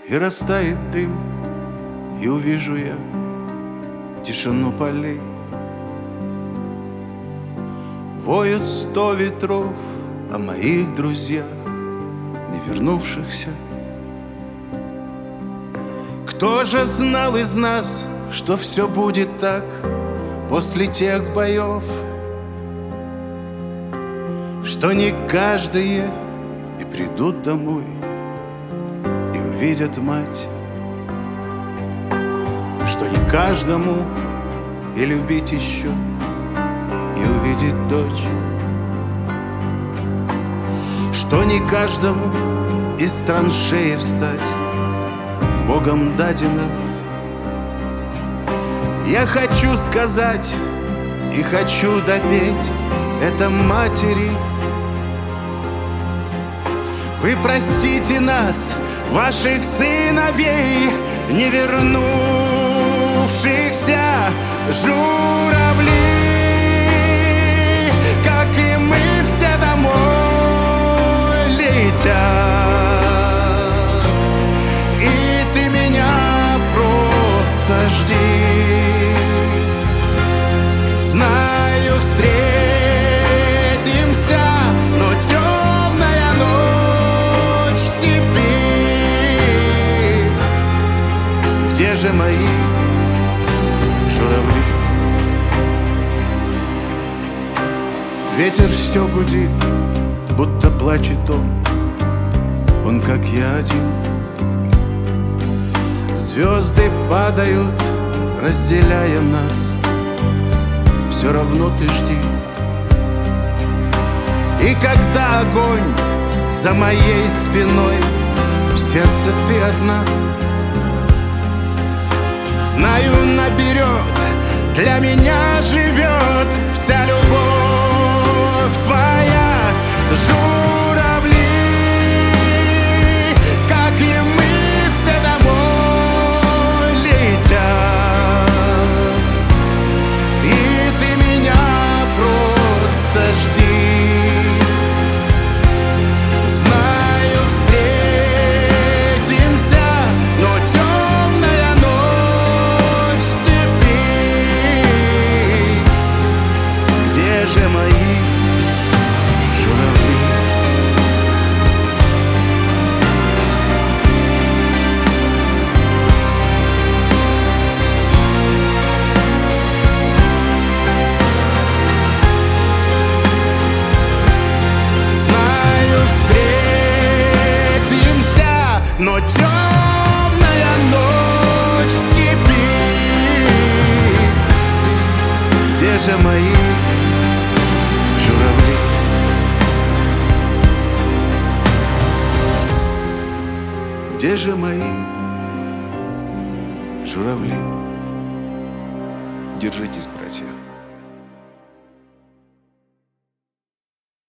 и растает дым, и увижу я тишину полей. Воют 100 ветров о моих друзьях, не вернувшихся. Кто же знал из нас, что все будет так после тех боев, что не каждые и придут домой и увидят мать, что не каждому и любить еще и увидеть дочь, что не каждому из траншеи встать Богом дадено. Я хочу сказать и хочу допеть это матери: вы простите нас, ваших сыновей, не вернувшихся журавли, как и мы все домой летят. И ты меня просто жди. Знаю, встретимся, но темная ночь в степи. Где же мои журавли? Ветер все гудит, будто плачет он как я один. Звезды падают, разделяя нас, все равно ты жди. И когда огонь за моей спиной, в сердце ты одна. Знаю наперед, для меня живет вся любовь твоя. Журавли, как и мы, все домой летят. И ты меня просто жди. Знаю, встретимся, но темная ночь в степи. Где же мои журавли? Знаю, встретимся, но темная ночь в степи. Где же мои журавли? Где же мои журавли? Держитесь, братья.